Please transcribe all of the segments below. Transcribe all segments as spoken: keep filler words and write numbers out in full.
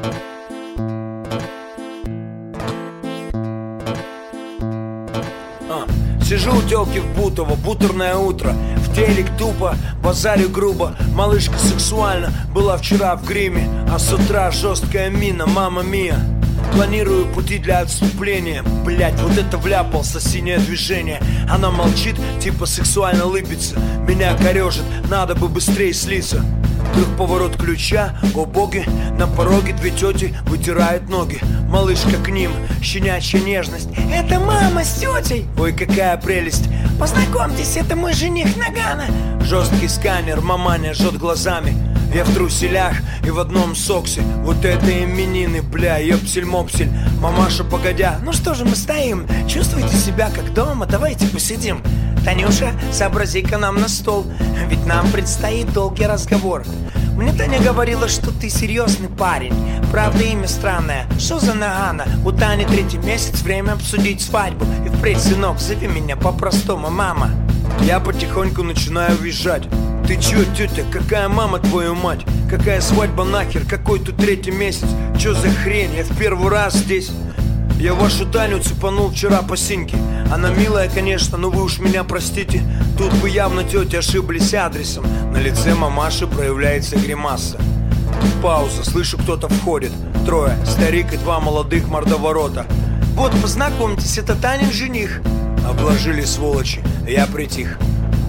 Сижу у тёлки в Бутово, бутерное утро. В телек тупо, базарю грубо. Малышка сексуально была вчера в гриме, а с утра жесткая мина, мама мия. Планирую пути для отступления. Блять, вот это вляпался, синее движение. Она молчит, типа сексуально лыбится. Меня корежит, надо бы быстрее слиться. Вдруг поворот ключа, о боги. На пороге две тети вытирают ноги. Малышка к ним, щенячья нежность. Это мама с тетей. Ой, какая прелесть. Познакомьтесь, это мой жених Нагана. Жесткий сканер, маманя жжет глазами. Я в труселях и в одном соксе. Вот это именины, бля, ёпсель-мопсель. Мамаша, погодя. Ну что же мы стоим? Чувствуете себя как дома? Давайте посидим. Танюша, сообрази-ка нам на стол, ведь нам предстоит долгий разговор. Мне Таня говорила, что ты серьезный парень. Правда, имя странное. Что за Нагана? У Тани третий месяц, время обсудить свадьбу. И впредь, сынок, зови меня по-простому, мама. Я потихоньку начинаю визжать. Ты чё, тетя, какая мама, твою мать? Какая свадьба нахер, какой тут третий месяц? Чё за хрень, я в первый раз здесь. Я вашу Таню цепанул вчера по синьке. Она милая, конечно, но вы уж меня простите. Тут вы явно, тетя, ошиблись адресом. На лице мамаши проявляется гримаса. Пауза, слышу, кто-то входит. Трое, старик и два молодых мордоворота. Вот, познакомьтесь, это Танин жених. Обложили сволочи, я притих.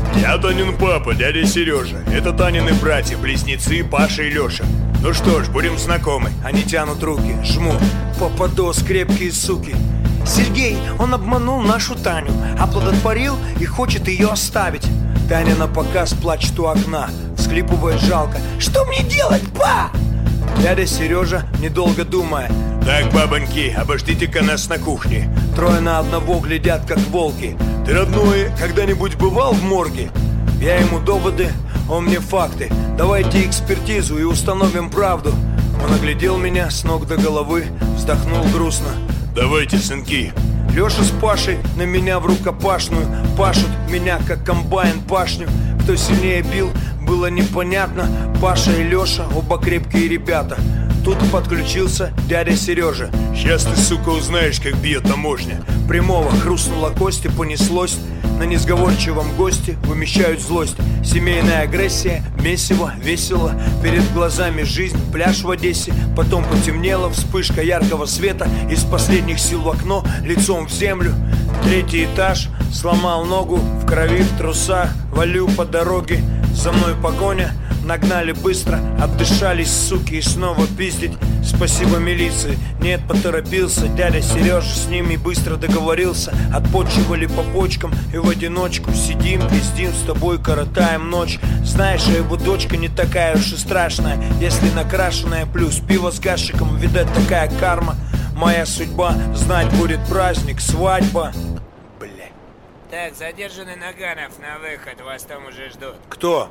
Я Танин папа, дядя Сережа. Это Танины братья, близнецы Паша и Леша. Ну что ж, будем знакомы. Они тянут руки, жму. Попадос, крепкие суки. Сергей, он обманул нашу Таню, оплодотворил и хочет ее оставить. Таня на показ плачет у окна, всхлипывает жалко. Что мне делать, па? Дядя Сережа, недолго думая. Так, бабоньки, обождите-ка нас на кухне. Трое на одного глядят, как волки. Ты, родной, когда-нибудь бывал в морге? Я ему доводы, он мне факты. Давайте экспертизу и установим правду. Он оглядел меня с ног до головы, вздохнул грустно. Давайте, сынки. Леша с Пашей на меня в рукопашную. Пашут меня, как комбайн, пашню. Кто сильнее бил, было непонятно. Паша и Леша, оба крепкие ребята. Тут подключился дядя Сережа. Сейчас ты, сука, узнаешь, как бьет таможня. Прямого хрустнула кость и понеслось. На несговорчивом госте вымещают злость. Семейная агрессия, месиво, весело. Перед глазами жизнь, пляж в Одессе. Потом потемнело, вспышка яркого света. Из последних сил в окно, лицом в землю. Третий этаж, сломал ногу. В крови, в трусах, валю по дороге. За мной погоня, нагнали быстро. Отдышались, суки, и снова пиздить. Спасибо милиции, нет, поторопился. Дядя Сережа с ними быстро договорился. Отпочивали по почкам и в одиночку сидим, пиздим, с тобой коротаем ночь. Знаешь, а его дочка не такая уж и страшная. Если накрашенная, плюс пиво с гашиком. Видать, такая карма. Моя судьба, знать будет праздник, свадьба. Блять. Так, задержанный Наганов на выход, вас там уже ждут. Кто?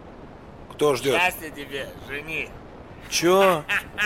Кто ждет? Сейчас я тебе, жених. Чё?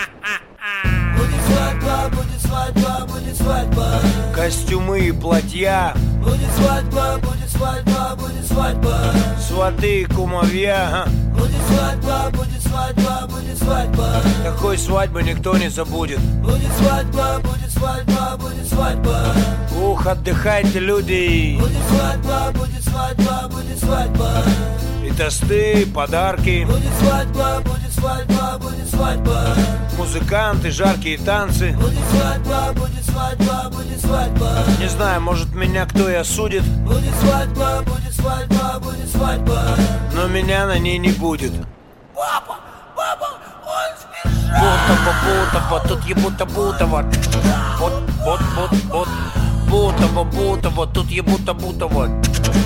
Будет свадьба, будет свадьба, будет свадьба. Костюмы и платья. Будет свадьба, будет свадьба, будет свадьба. Сваты и кумовья. Будет свадьба, будет свадьба, будет свадьба. Такой свадьбы никто не забудет. Будет свадьба, будет свадьба, будет свадьба. Ух, отдыхайте, люди. Будет свадьба, будет свадьба, будет свадьба. И тосты, подарки. Будет свадьба, будет свадьба, будет свадьба. Музыканты, жаркие танцы. Будет свадьба, будет свадьба, будет свадьба. Не знаю, может меня кто и осудит. Будет свадьба, будет свадьба, будет свадьба. Но меня на ней не будет. Папа, папа, он сбежал. Бутово, Бутово, тут ебута Бутово. Вот, вот, вот, вот. Бутово, Бутово, тут ебута Бутово.